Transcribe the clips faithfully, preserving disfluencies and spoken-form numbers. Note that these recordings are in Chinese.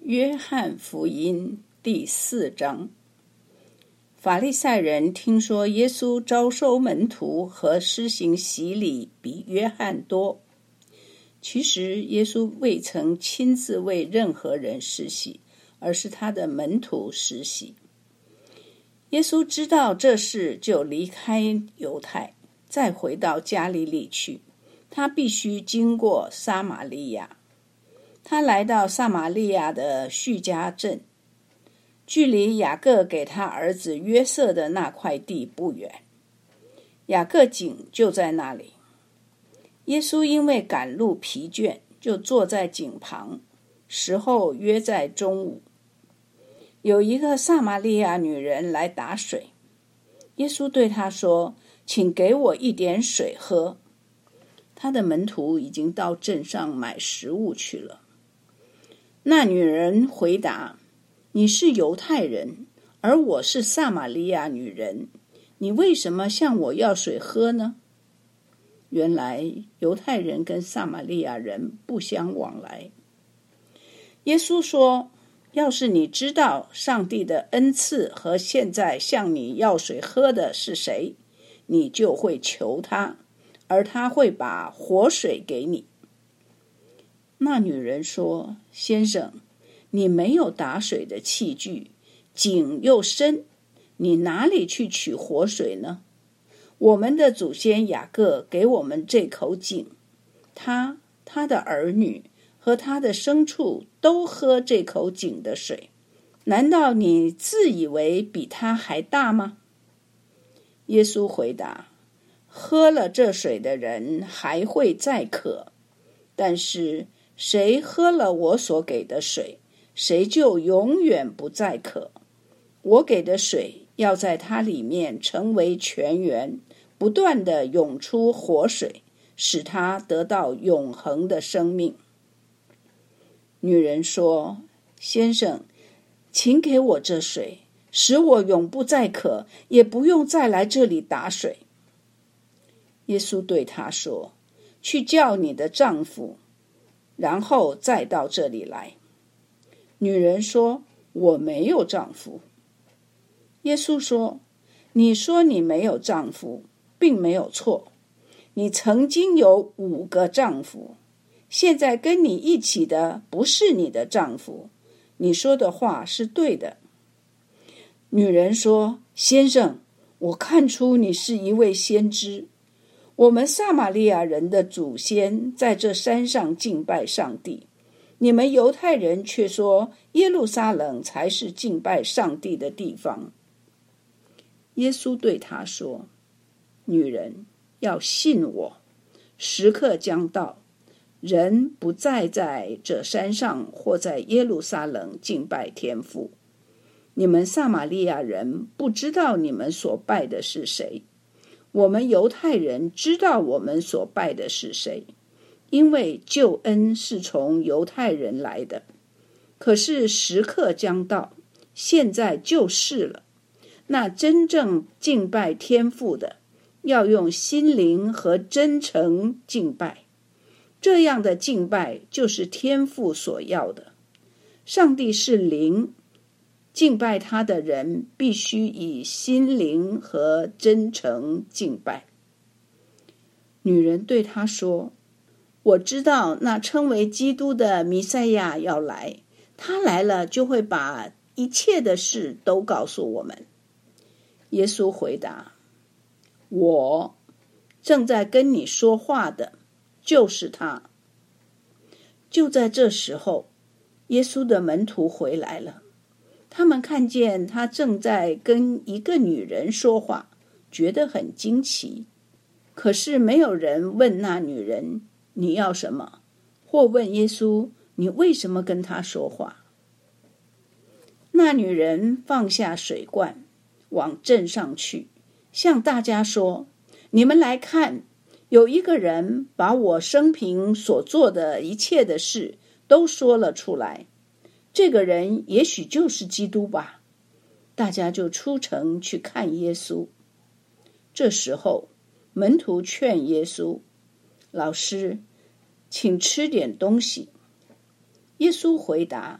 约翰福音第四章。法利赛人听说耶稣招收门徒和施行洗礼比约翰多。其实耶稣未曾亲自为任何人施洗，而是他的门徒施洗。耶稣知道这事，就离开犹太，再回到加利利去。他必须经过撒玛利亚。他来到撒玛利亚的叙加镇，距离雅各给他儿子约瑟的那块地不远。雅各井就在那里。耶稣因为赶路疲倦，就坐在井旁，时候约在中午。有一个撒玛利亚女人来打水，耶稣对她说：“请给我一点水喝。”他的门徒已经到镇上买食物去了。那女人回答：“你是犹太人，而我是撒玛利亚女人，你为什么向我要水喝呢？”原来犹太人跟撒玛利亚人不相往来。耶稣说：“要是你知道上帝的恩赐和现在向你要水喝的是谁，你就会求他，而他会把活水给你。”那女人说：“先生，你没有打水的器具，井又深，你哪里去取活水呢？我们的祖先雅各给我们这口井，他、他的儿女和他的牲畜都喝这口井的水。难道你自以为比他还大吗？”耶稣回答：“喝了这水的人还会再渴，但是谁喝了我所给的水，谁就永远不再渴。我给的水要在它里面成为泉源，不断地涌出活水，使它得到永恒的生命。”女人说：“先生，请给我这水，使我永不再渴，也不用再来这里打水。”耶稣对她说：“去叫你的丈夫，然后再到这里来。”女人说：“我没有丈夫。”耶稣说：“你说你没有丈夫，并没有错。你曾经有五个丈夫，现在跟你一起的不是你的丈夫，你说的话是对的。”女人说：“先生，我看出你是一位先知。我们撒玛利亚人的祖先在这山上敬拜上帝，你们犹太人却说耶路撒冷才是敬拜上帝的地方。”耶稣对他说：“女人，要信我，时刻将到，人不再在这山上或在耶路撒冷敬拜天父。你们撒玛利亚人不知道你们所拜的是谁，我们犹太人知道我们所拜的是谁，因为救恩是从犹太人来的。可是时刻将到，现在就是了。那真正敬拜天父的，要用心灵和真诚敬拜，这样的敬拜就是天父所要的。上帝是灵，敬拜他的人必须以心灵和真诚敬拜。”女人对他说：“我知道那称为基督的弥赛亚要来，他来了就会把一切的事都告诉我们。”耶稣回答：“我正在跟你说话的就是他。”就在这时候，耶稣的门徒回来了。他们看见他正在跟一个女人说话，觉得很惊奇。可是没有人问那女人：“你要什么？”或问耶稣：“你为什么跟他说话？”那女人放下水罐，往镇上去，向大家说：“你们来看，有一个人把我生平所做的一切的事都说了出来。这个人也许就是基督吧。”大家就出城去看耶稣。这时候，门徒劝耶稣：“老师，请吃点东西。”耶稣回答：“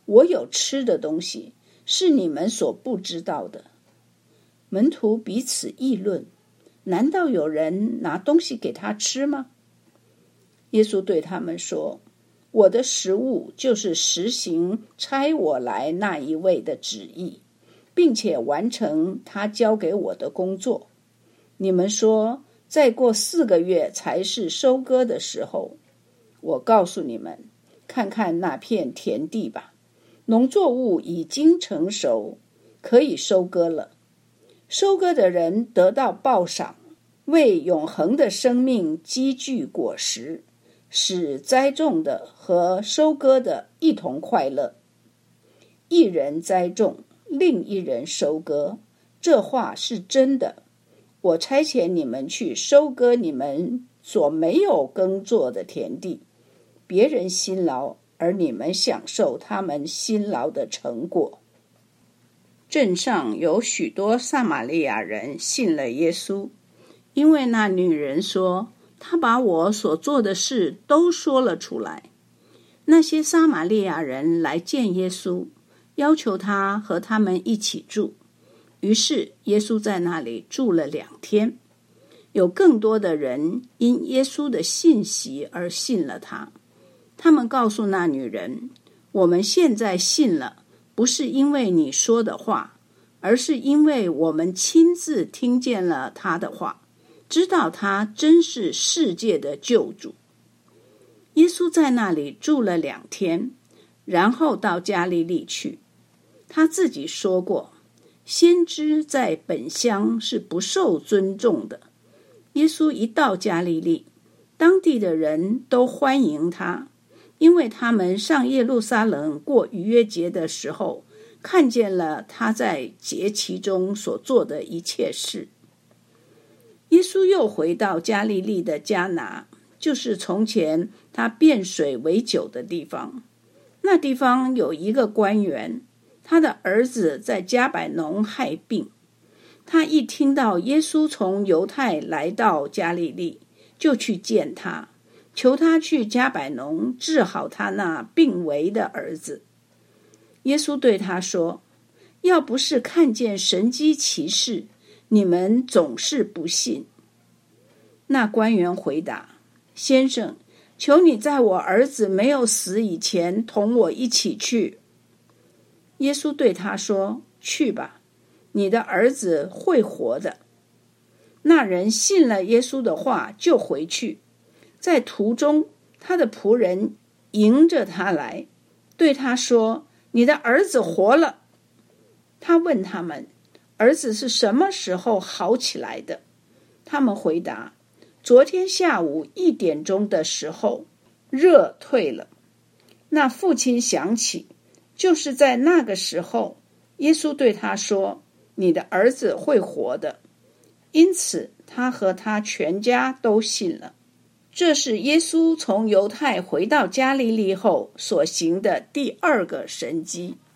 我有吃的东西，是你们所不知道的。”门徒彼此议论，难道有人拿东西给他吃吗？耶稣对他们说：“我的食物就是实行差我来那一位的旨意，并且完成他交给我的工作。你们说，再过四个月才是收割的时候。我告诉你们，看看那片田地吧，农作物已经成熟，可以收割了。收割的人得到报赏，为永恒的生命积聚果实，使栽种的和收割的一同快乐。一人栽种，另一人收割，这话是真的。我差遣你们去收割你们所没有耕作的田地，别人辛劳，而你们享受他们辛劳的成果。”镇上有许多撒玛利亚人信了耶稣，因为那女人说，她把我所做的事都说了出来。那些撒玛利亚人来见耶稣，要求他和他们一起住。于是耶稣在那里住了两天。有更多的人因耶稣的信息而信了他。他们告诉那女人：“我们现在信了，不是因为你说的话，而是因为我们亲自听见了他的话，知道他真是世界的救主。”耶稣在那里住了两天，然后到加利利去。他自己说过，先知在本乡是不受尊重的。耶稣一到加利利，当地的人都欢迎他，因为他们上耶路撒冷过逾越节的时候，看见了他在节期中所做的一切事。耶稣又回到加利利的迦拿，就是从前他变水为酒的地方。那地方有一个官员，他的儿子在迦百农害病。他一听到耶稣从犹太来到加利利，就去见他，求他去迦百农治好他那病危的儿子。耶稣对他说：“要不是看见神迹奇事，你们总是不信。”那官员回答：“先生，求你在我儿子没有死以前同我一起去。”耶稣对他说：“去吧，你的儿子会活的。”那人信了耶稣的话，就回去。在途中，他的仆人迎着他来，对他说：“你的儿子活了。”他问他们：“儿子是什么时候好起来的？”他们回答：“昨天下午一点钟的时候，热退了。”那父亲想起，就是在那个时候，耶稣对他说：“你的儿子会活的。”因此他和他全家都信了。这是耶稣从犹太回到加利利后所行的第二个神迹。